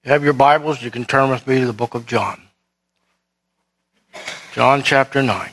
you have your Bibles, you can turn with me to the book of John. John chapter 9.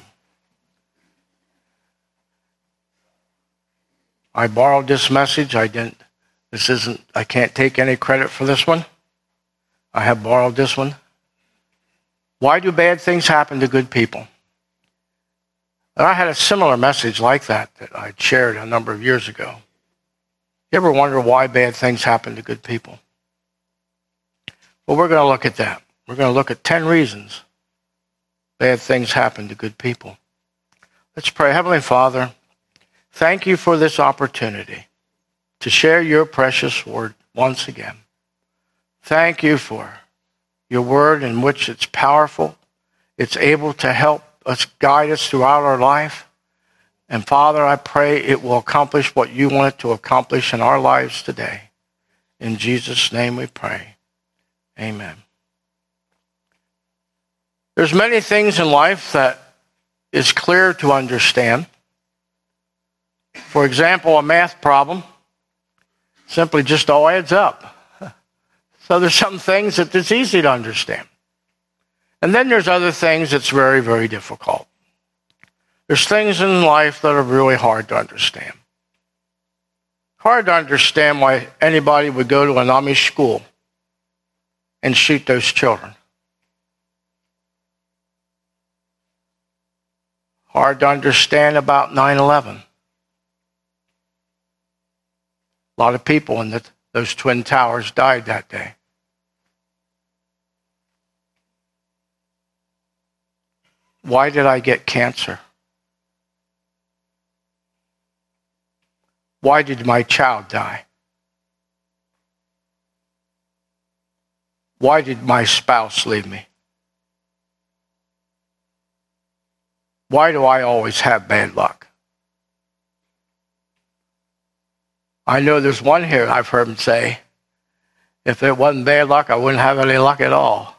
I borrowed this message. I can't take any credit for this one. I have borrowed this one. Why do bad things happen to good people? And I had a similar message like that I shared a number of years ago. You ever wonder why bad things happen to good people? Well, we're going to look at that. We're going to look at 10 reasons bad things happen to good people. Let's pray. Heavenly Father, thank you for this opportunity to share your precious word once again. Thank you for your word in which it's powerful. It's able to help us, guide us throughout our life. And Father, I pray it will accomplish what you want it to accomplish in our lives today. In Jesus' name we pray. Amen. There's many things in life that is clear to understand. For example, a math problem simply just all adds up. So there's some things that it's easy to understand. And then there's other things that's very, very difficult. There's things in life that are really hard to understand. Hard to understand why anybody would go to an Amish school and shoot those children. Hard to understand about 9/11. A lot of people in those Twin Towers died that day. Why did I get cancer? Why did my child die? Why did my spouse leave me? Why do I always have bad luck? I know there's one here I've heard him say, if it wasn't bad luck, I wouldn't have any luck at all.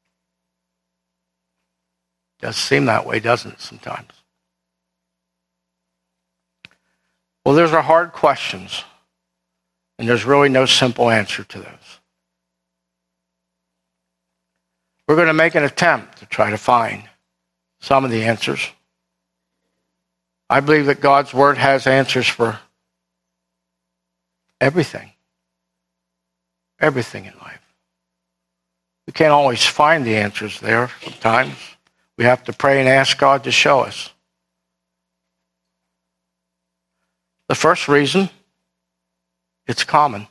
Does seem that way, doesn't it, sometimes? Well, those are hard questions, and there's really no simple answer to those. We're going to make an attempt to try to find some of the answers. I believe that God's Word has answers for everything. Everything in life. We can't always find the answers there sometimes. We have to pray and ask God to show us. The first reason, it's common.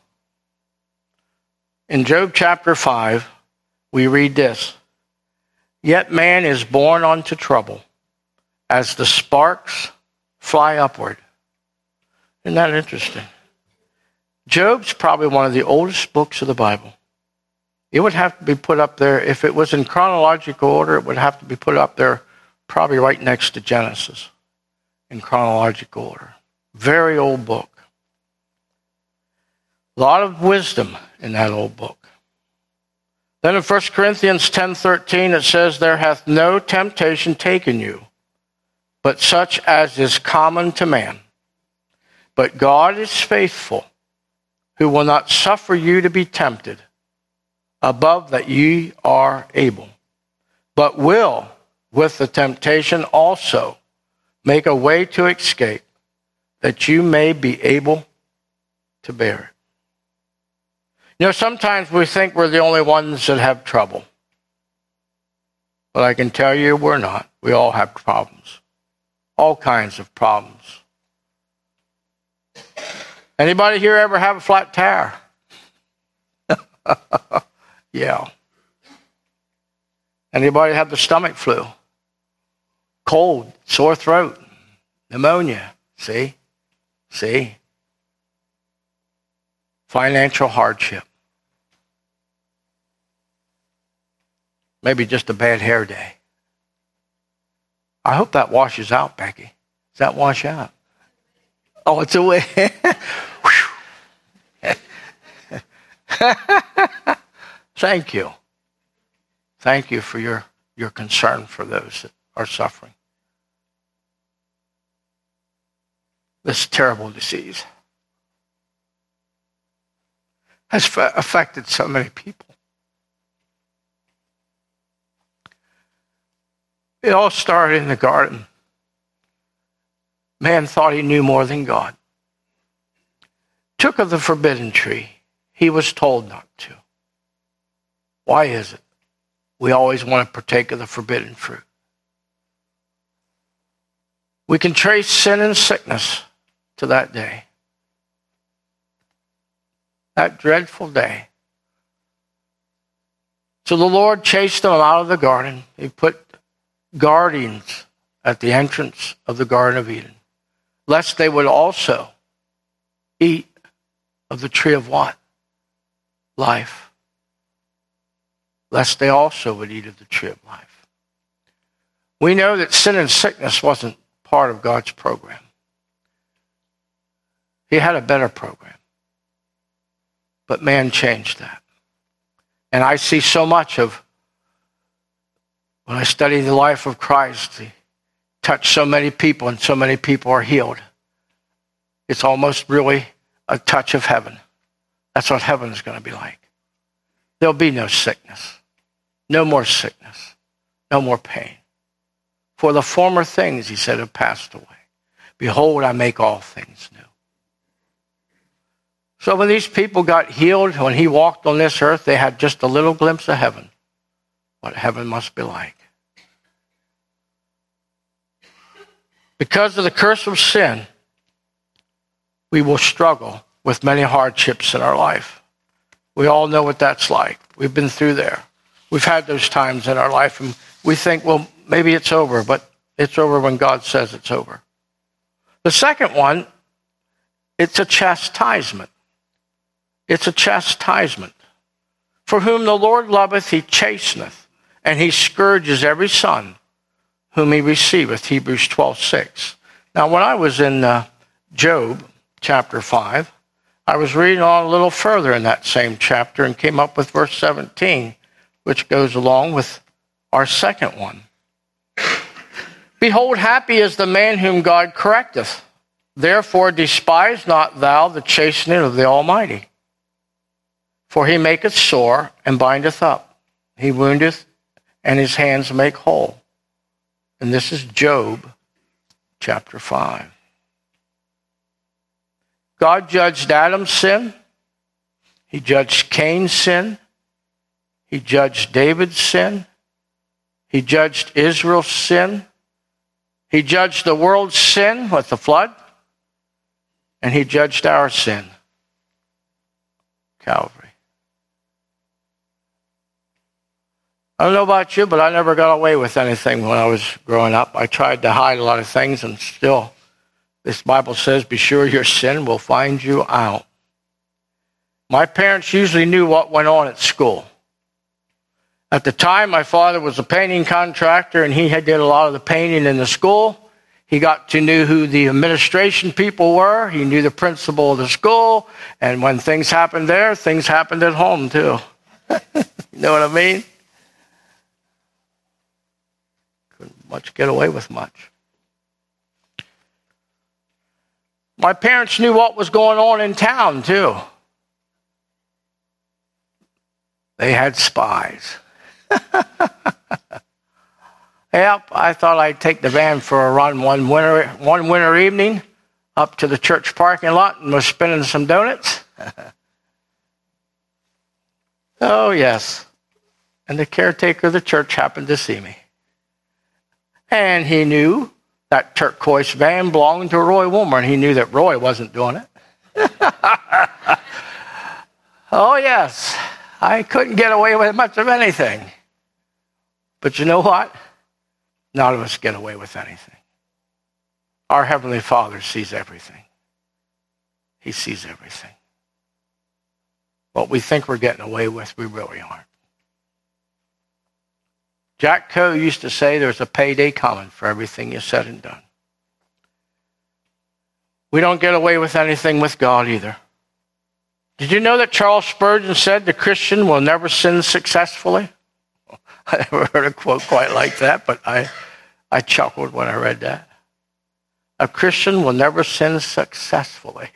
In Job chapter 5, we read this: "Yet man is born unto trouble, as the sparks fly upward." Isn't that interesting? Job's probably one of the oldest books of the Bible. It would have to be put up there, if it was in chronological order, it would have to be put up there probably right next to Genesis in chronological order. Very old book. A lot of wisdom in that old book. Then in 1 Corinthians 10:13 it says, "There hath no temptation taken you, but such as is common to man. But God is faithful, who will not suffer you to be tempted above that ye are able, but will with the temptation also make a way to escape, that you may be able to bear it." You know, sometimes we think we're the only ones that have trouble. But I can tell you we're not. We all have problems. All kinds of problems. Anybody here ever have a flat tire? Yeah. Anybody have the stomach flu? Cold, sore throat, pneumonia. See? Financial hardship. Maybe just a bad hair day. I hope that washes out, Becky. Does that wash out? Oh, it's away. Thank you. Thank you for your concern for those that are suffering. This terrible disease has affected so many people. It all started in the garden. Man thought he knew more than God. Took of the forbidden tree. He was told not to. Why is it we always want to partake of the forbidden fruit? We can trace sin and sickness to that day. That dreadful day. So the Lord chased them out of the garden. He put guardians at the entrance of the Garden of Eden, lest they would also eat of the tree of what? Life. Lest they also would eat of the tree of life. We know that sin and sickness wasn't part of God's program. He had a better program. But man changed that. And I see so much of, when I study the life of Christ, he touched so many people and so many people are healed. It's almost really a touch of heaven. That's what heaven is going to be like. There'll be no sickness. No more sickness. No more pain. For the former things, he said, have passed away. Behold, I make all things new. So when these people got healed, when he walked on this earth, they had just a little glimpse of heaven. What heaven must be like. Because of the curse of sin, we will struggle with many hardships in our life. We all know what that's like. We've been through there. We've had those times in our life, and we think, well, maybe it's over, but it's over when God says it's over. The second one, it's a chastisement. It's a chastisement. For whom the Lord loveth, he chasteneth, and he scourges every son whom he receiveth. Hebrews 12:6. Now, when I was in Job chapter 5, I was reading on a little further in that same chapter and came up with verse 17, which goes along with our second one. Behold, happy is the man whom God correcteth. Therefore despise not thou the chastening of the Almighty. For he maketh sore and bindeth up. He woundeth and his hands make whole. And this is Job chapter 5. God judged Adam's sin. He judged Cain's sin. He judged David's sin. He judged Israel's sin. He judged the world's sin with the flood. And he judged our sin. Calvary. I don't know about you, but I never got away with anything when I was growing up. I tried to hide a lot of things, and still, this Bible says, be sure your sin will find you out. My parents usually knew what went on at school. At the time, my father was a painting contractor, and he did a lot of the painting in the school. He got to know who the administration people were. He knew the principal of the school. And when things happened there, things happened at home, too. You know what I mean? Couldn't much get away with much. My parents knew what was going on in town, too. They had spies. Yep, I thought I'd take the van for a run one winter evening up to the church parking lot and was spinning some donuts. Oh, yes. And the caretaker of the church happened to see me. And he knew that turquoise van belonged to Roy Wilmer, and he knew that Roy wasn't doing it. Oh, yes. I couldn't get away with much of anything. But you know what? None of us get away with anything. Our Heavenly Father sees everything. He sees everything. What we think we're getting away with, we really aren't. Jack Coe used to say there's a payday coming for everything you said and done. We don't get away with anything with God either. Did you know that Charles Spurgeon said the Christian will never sin successfully? I never heard a quote quite like that, but I chuckled when I read that. A Christian will never sin successfully.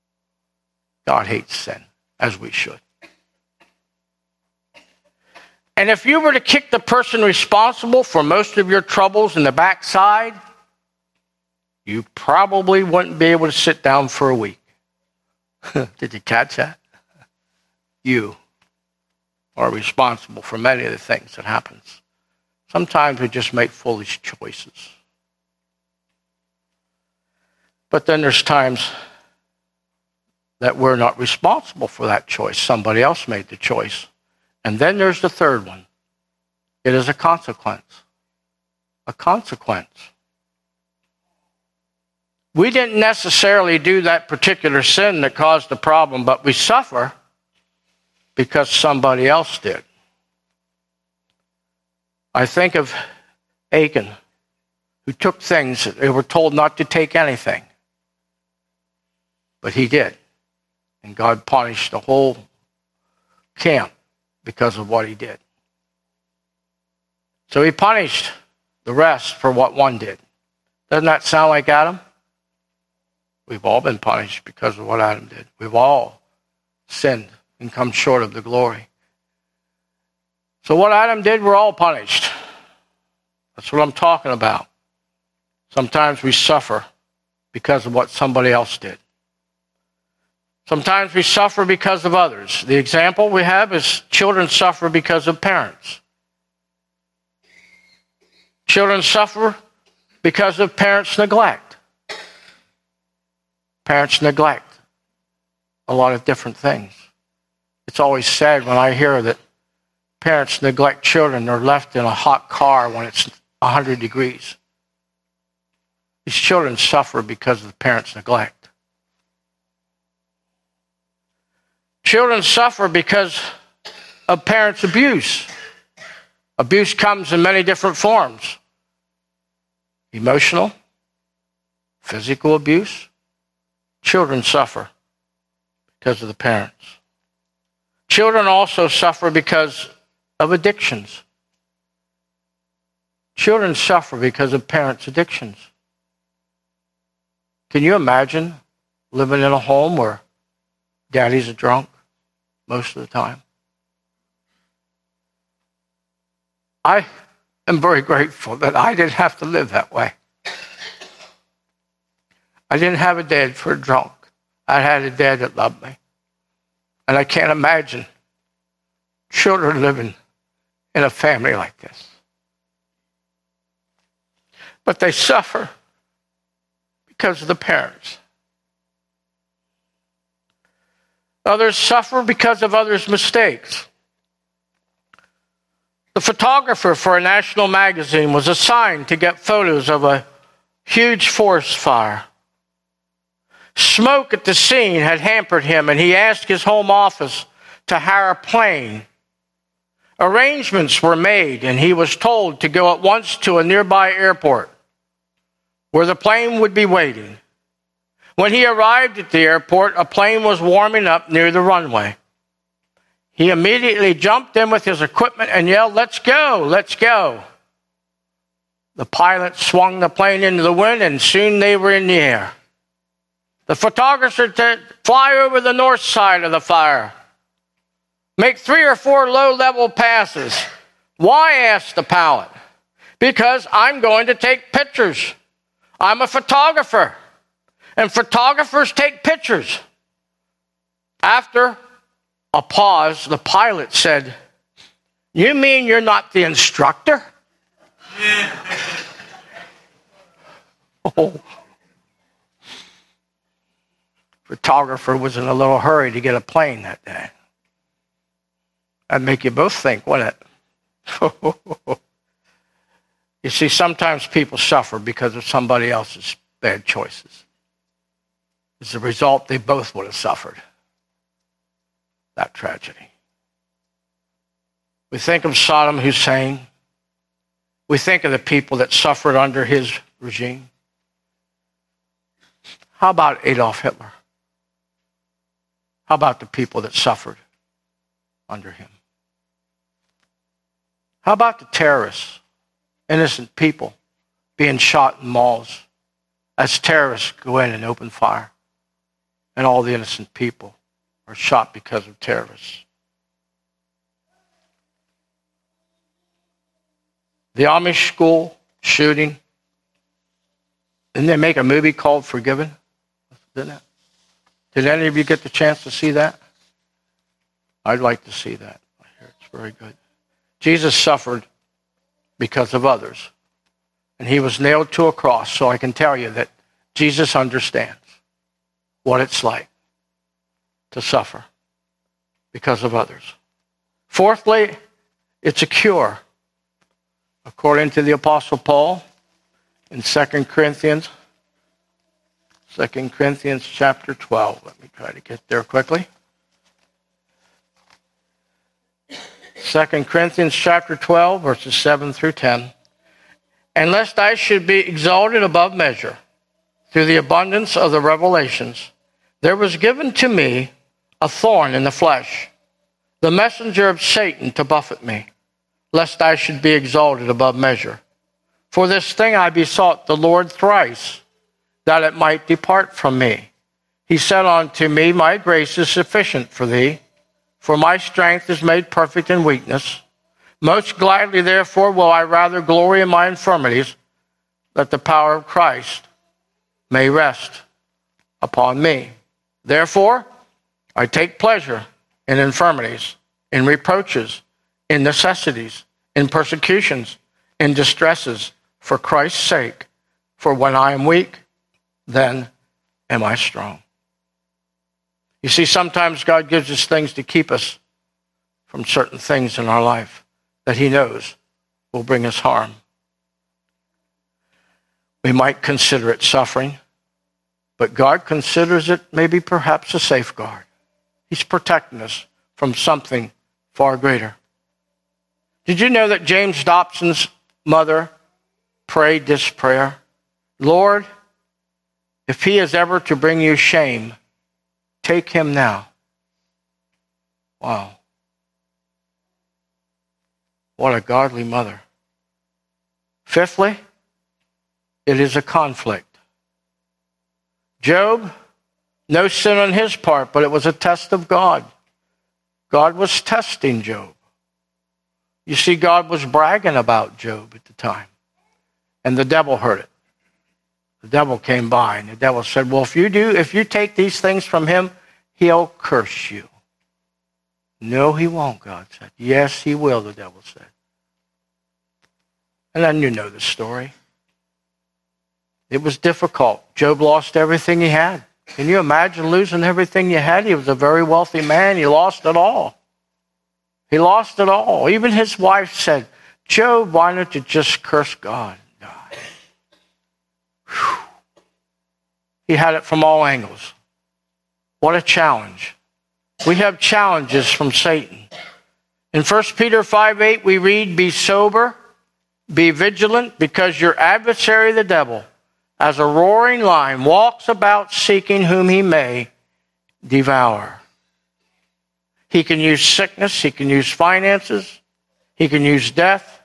God hates sin, as we should. And if you were to kick the person responsible for most of your troubles in the backside, you probably wouldn't be able to sit down for a week. Did you catch that? You are responsible for many of the things that happens. Sometimes we just make foolish choices. But then there's times that we're not responsible for that choice. Somebody else made the choice. And then there's the third one. It is a consequence. A consequence. We didn't necessarily do that particular sin that caused the problem, but we suffer because somebody else did. I think of Achan, who took things that they were told not to take anything. But he did. And God punished the whole camp because of what he did. So he punished the rest for what one did. Doesn't that sound like Adam? We've all been punished because of what Adam did. We've all sinned and come short of the glory. So what Adam did, we're all punished. That's what I'm talking about. Sometimes we suffer because of what somebody else did. Sometimes we suffer because of others. The example we have is children suffer because of parents. Children suffer because of parents' neglect. Parents neglect a lot of different things. It's always sad when I hear that parents neglect children. They're left in a hot car when it's 100 degrees. These children suffer because of the parents' neglect. Children suffer because of parents' abuse. Abuse comes in many different forms. Emotional, physical abuse. Children suffer because of the parents. Children also suffer because of addictions. Children suffer because of parents' addictions. Can you imagine living in a home where daddy's a drunk most of the time? I am very grateful that I didn't have to live that way. I didn't have a dad for a drunk. I had a dad that loved me. And I can't imagine children living in a family like this. But they suffer because of the parents. Others suffer because of others' mistakes. The photographer for a national magazine was assigned to get photos of a huge forest fire. Smoke at the scene had hampered him, and he asked his home office to hire a plane. Arrangements were made, and he was told to go at once to a nearby airport where the plane would be waiting. When he arrived at the airport, a plane was warming up near the runway. He immediately jumped in with his equipment and yelled, "Let's go, let's go." The pilot swung the plane into the wind, and soon they were in the air. The photographer said, "Fly over the north side of the fire. Make 3 or 4 low-level passes." "Why?" asked the pilot. "Because I'm going to take pictures. I'm a photographer, and photographers take pictures." After a pause, the pilot said, "You mean you're not the instructor?" Oh. Photographer was in a little hurry to get a plane that day. That'd make you both think, wouldn't it? You see, sometimes people suffer because of somebody else's bad choices. As a result, they both would have suffered that tragedy. We think of Saddam Hussein. We think of the people that suffered under his regime. How about Adolf Hitler? How about the people that suffered under him? How about the terrorists, innocent people being shot in malls as terrorists go in and open fire, and all the innocent people are shot because of terrorists? The Amish school shooting. Didn't they make a movie called Forgiven? Didn't it? Did any of you get the chance to see that? I'd like to see that. I hear it's very good. Jesus suffered because of others. And he was nailed to a cross, so I can tell you that Jesus understands what it's like to suffer because of others. Fourthly, it's a cure. According to the Apostle Paul in 2 Corinthians chapter 12. Let me try to get there quickly. 2 Corinthians chapter 12, verses 7 through 10. And lest I should be exalted above measure through the abundance of the revelations, there was given to me a thorn in the flesh, the messenger of Satan to buffet me, lest I should be exalted above measure. For this thing I besought the Lord thrice, that it might depart from me. He said unto me, my grace is sufficient for thee, for my strength is made perfect in weakness. Most gladly, therefore, will I rather glory in my infirmities, that the power of Christ may rest upon me. Therefore, I take pleasure in infirmities, in reproaches, in necessities, in persecutions, in distresses, for Christ's sake. For when I am weak, then am I strong. You see, sometimes God gives us things to keep us from certain things in our life that he knows will bring us harm. We might consider it suffering, but God considers it maybe perhaps a safeguard. He's protecting us from something far greater. Did you know that James Dobson's mother prayed this prayer? Lord, if he is ever to bring you shame, take him now. Wow. What a godly mother. Fifthly, it is a conflict. Job, no sin on his part, but it was a test of God. God was testing Job. You see, God was bragging about Job at the time. And the devil heard it. The devil came by and the devil said, well, if you take these things from him, he'll curse you. No, he won't, God said. Yes, he will, the devil said. And then you know the story. It was difficult. Job lost everything he had. Can you imagine losing everything you had? He was a very wealthy man. He lost it all. He lost it all. Even his wife said, Job, why don't you just curse God and die? Whew. He had it from all angles. What a challenge. We have challenges from Satan. In 1 Peter 5:8 we read, be sober, be vigilant, because your adversary the devil, as a roaring lion, walks about seeking whom he may devour. He can use sickness, he can use finances, he can use death,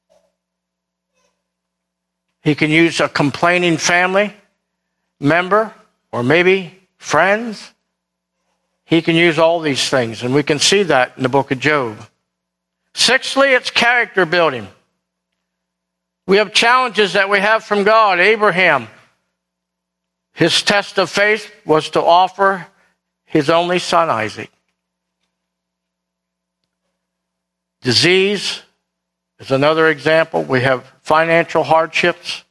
he can use a complaining family member, or maybe friends. He can use all these things, and we can see that in the book of Job. Sixthly, it's character building. We have challenges that we have from God. Abraham, his test of faith was to offer his only son, Isaac. Disease is another example. We have financial hardships.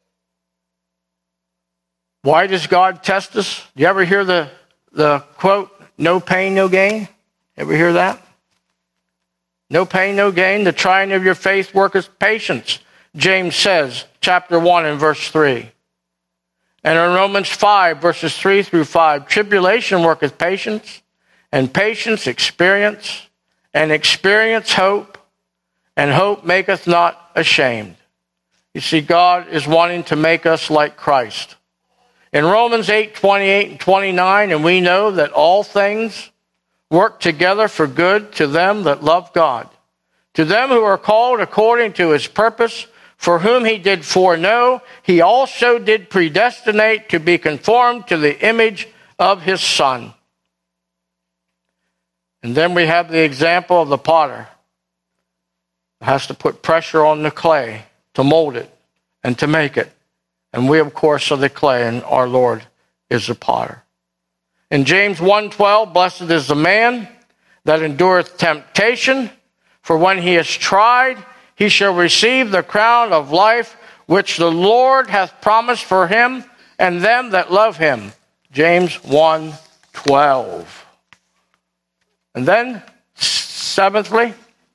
Why does God test us? Do you ever hear the quote, no pain, no gain? Ever hear that? No pain, no gain. The trying of your faith worketh patience, James says, chapter 1 and verse 3. And in Romans 5, verses 3 through 5, tribulation worketh patience, and patience experience, and experience hope, and hope maketh not ashamed. You see, God is wanting to make us like Christ. In Romans 8:28 and 29, and we know that all things work together for good to them that love God, to them who are called according to his purpose, for whom he did foreknow, he also did predestinate to be conformed to the image of his Son. And then we have the example of the potter. It has to put pressure on the clay to mold it and to make it. And we, of course, are the clay, and our Lord is the potter. In James 1:12, blessed is the man that endureth temptation, for when he is tried, he shall receive the crown of life, which the Lord hath promised for him and them that love him. James 1:12. And then, seventhly,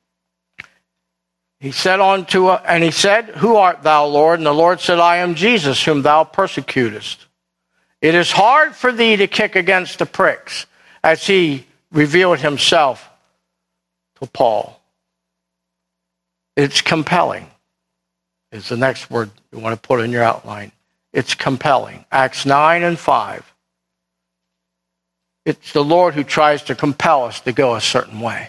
he said, Who art thou, Lord? And the Lord said, I am Jesus, whom thou persecutest. It is hard for thee to kick against the pricks, as he revealed himself to Paul. It's compelling, is the next word you want to put in your outline. It's compelling. Acts 9:5. It's the Lord who tries to compel us to go a certain way.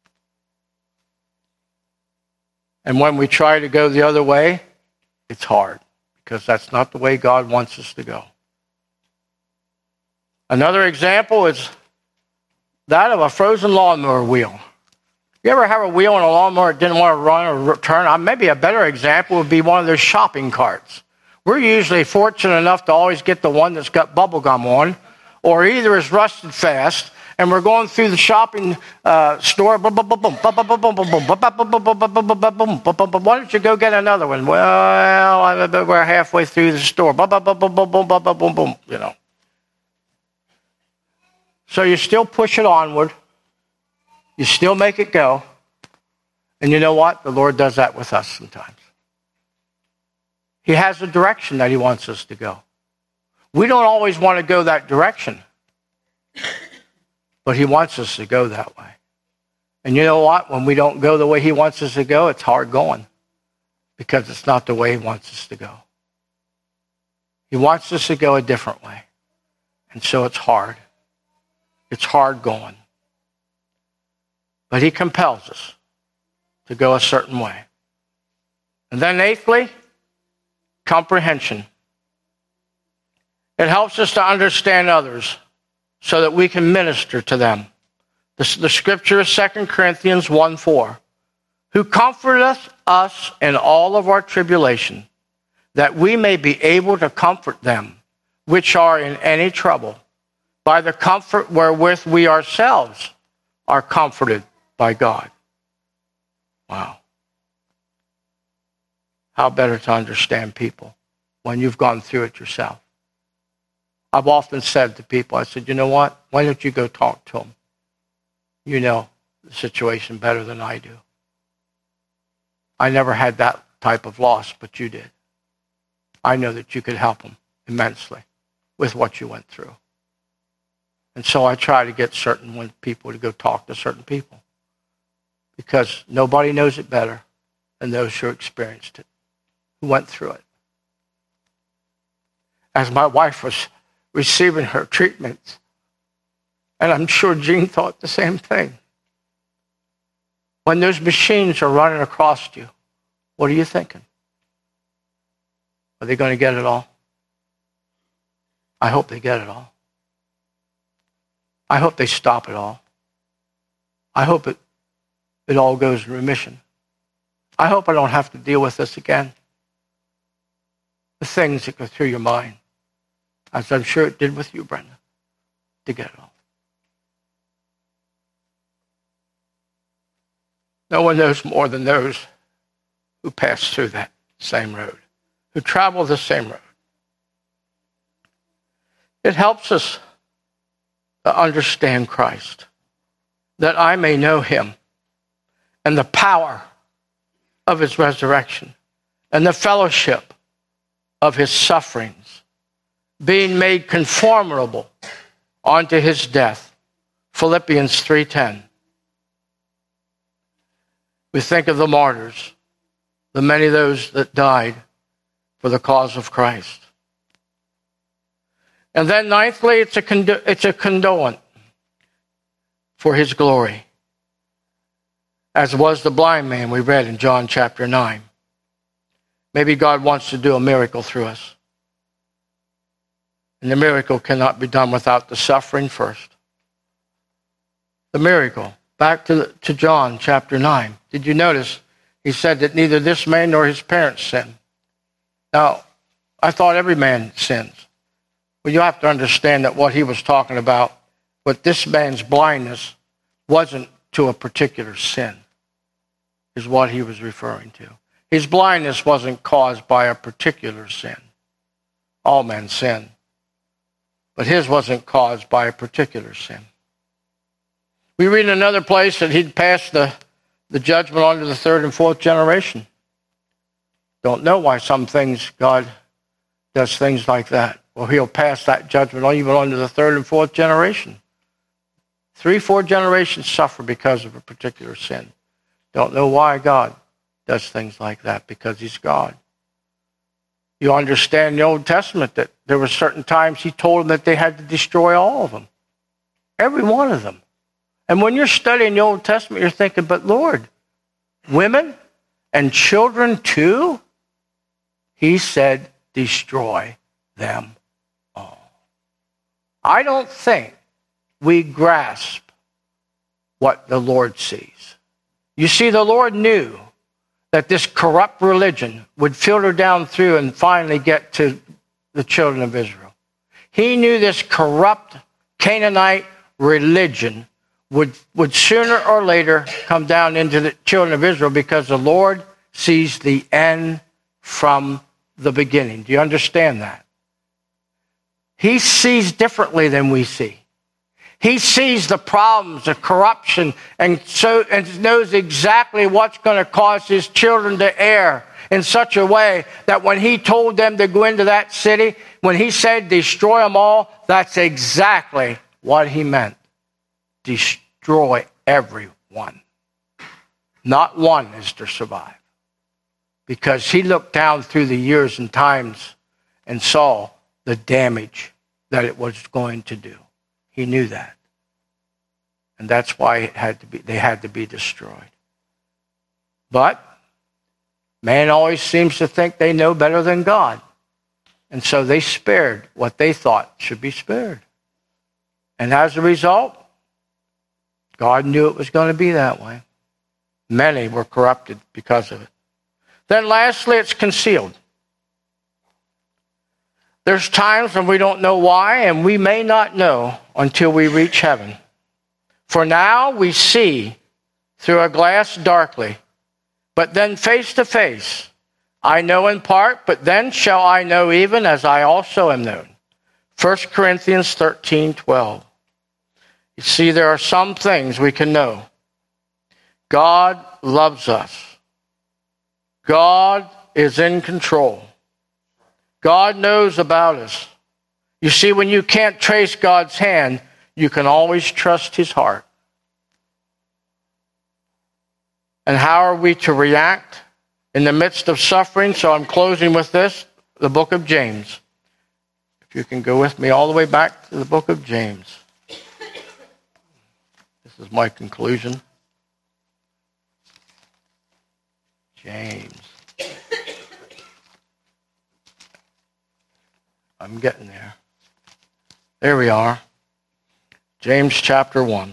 And when we try to go the other way, it's hard, because that's not the way God wants us to go. Another example is that of a frozen lawnmower wheel. You ever have a wheel in a lawnmower that didn't want to run or turn? Maybe a better example would be one of those shopping carts. We're usually fortunate enough to always get the one that's got bubble gum on, or either is rusted fast, and we're going through the shopping store. Why don't you go get another one? Well, we're halfway through the store. You know. So you still push it onward. You still make it go. And you know what? The Lord does that with us sometimes. He has a direction that he wants us to go. We don't always want to go that direction. But he wants us to go that way. And you know what? When we don't go the way he wants us to go, it's hard going. Because it's not the way he wants us to go. He wants us to go a different way. And so it's hard. It's hard going. But he compels us to go a certain way. And then eighthly, comprehension. It helps us to understand others so that we can minister to them. The scripture is 2 Corinthians 1:4. Who comforteth us in all of our tribulation, that we may be able to comfort them which are in any trouble, by the comfort wherewith we ourselves are comforted by God. Wow. How better to understand people when you've gone through it yourself. I've often said to people, I said, you know what? Why don't you go talk to them? You know the situation better than I do. I never had that type of loss, but you did. I know that you could help them immensely with what you went through. And so I try to get certain people to go talk to certain people. Because nobody knows it better than those who experienced it, who went through it. As my wife was receiving her treatments, and I'm sure Jean thought the same thing. When those machines are running across you, what are you thinking? Are they going to get it all? I hope they get it all. I hope they stop it all. I hope it all goes in remission. I hope I don't have to deal with this again. The things that go through your mind, as I'm sure it did with you, Brenda, to get it all. No one knows more than those who pass through that same road, who travel the same road. It helps us to understand Christ, that I may know him and the power of his resurrection and the fellowship of his sufferings, being made conformable unto his death. Philippians 3:10. We think of the martyrs, the many of those that died for the cause of Christ. And then ninthly, it's a condolent for his glory, as was the blind man we read in John chapter 9. Maybe God wants to do a miracle through us. And the miracle cannot be done without the suffering first. The miracle. Back to John chapter 9. Did you notice He said that neither this man nor his parents sinned. Now, I thought every man sins. Well, you have to understand that what he was talking about, but this man's blindness wasn't to a particular sin, is what he was referring to. His blindness wasn't caused by a particular sin. All men sin. But his wasn't caused by a particular sin. We read in another place that he'd passed the judgment on to the third and fourth generation. Don't know why some things God does things like that. Well, he'll pass that judgment on even on to the third and fourth generation. 3, 4 generations suffer because of a particular sin. Don't know why God does things like that, because he's God. You understand in the Old Testament that there were certain times he told them that they had to destroy all of them. Every one of them. And when you're studying the Old Testament, you're thinking, but Lord, women and children too? He said, destroy them all. I don't think we grasp what the Lord sees. You see, the Lord knew that this corrupt religion would filter down through and finally get to the children of Israel. He knew this corrupt Canaanite religion would sooner or later come down into the children of Israel, because the Lord sees the end from the beginning. Do you understand that? He sees differently than we see. He sees the problems, the corruption, and knows exactly what's going to cause his children to err in such a way that when he told them to go into that city, when he said destroy them all, that's exactly what he meant. Destroy everyone. Not one is to survive. Because he looked down through the years and times and saw the damage that it was going to do. He knew that. And that's why they had to be destroyed. But man always seems to think they know better than God. And so they spared what they thought should be spared. And as a result, God knew it was going to be that way. Many were corrupted because of it. Then lastly, it's concealed. There's times when we don't know why, and we may not know until we reach heaven. For now we see through a glass darkly, but then face to face. I know in part, but then shall I know even as I also am known. 1 Corinthians 13:12. You see, there are some things we can know. God loves us. God is in control. God knows about us. You see, when you can't trace God's hand, you can always trust his heart. And how are we to react in the midst of suffering? So I'm closing with this, the book of James. If you can go with me all the way back to the book of James. This is my conclusion. James. I'm getting there. There we are. James chapter 1.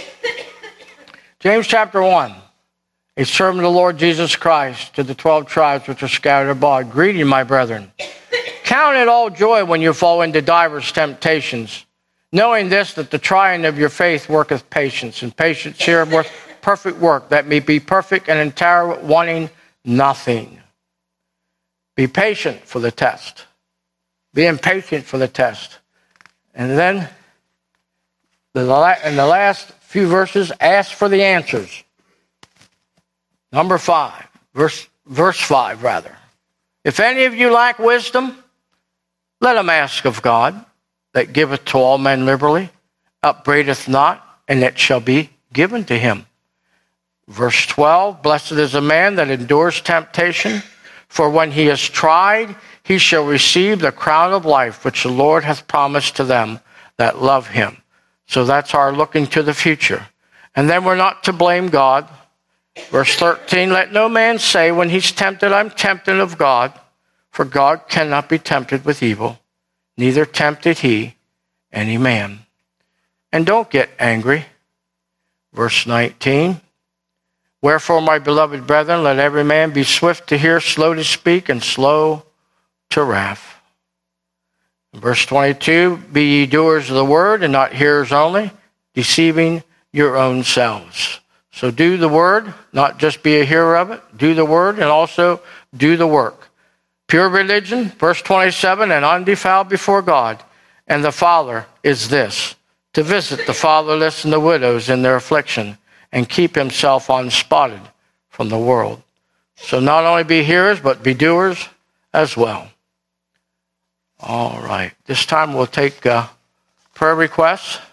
James chapter 1. A servant of the Lord Jesus Christ to the 12 tribes which are scattered abroad. Greeting, my brethren. Count it all joy when you fall into divers temptations, knowing this, that the trying of your faith worketh patience, and patience here worth perfect work, that may be perfect and entire, wanting nothing. Be patient for the test. Be impatient for the test. And then, in the last few verses, ask for the answers. Number 5, verse 5, rather. If any of you lack wisdom, let him ask of God, that giveth to all men liberally, upbraideth not, and it shall be given to him. Verse 12, blessed is a man that endures temptation, for when he is tried, he shall receive the crown of life which the Lord hath promised to them that love him. So that's our looking to the future. And then we're not to blame God. Verse 13, let no man say when he's tempted, I'm tempted of God, for God cannot be tempted with evil, neither tempted he any man. And don't get angry. Verse 19, Wherefore, my beloved brethren, let every man be swift to hear, slow to speak, and slow to wrath. Verse 22, be ye doers of the word and not hearers only, deceiving your own selves. So do the word, not just be a hearer of it. Do the word and also do the work. Pure religion, verse 27, and undefiled before God and the Father is this, to visit the fatherless and the widows in their affliction and keep himself unspotted from the world. So not only be hearers, but be doers as well. All right. This time we'll take prayer requests.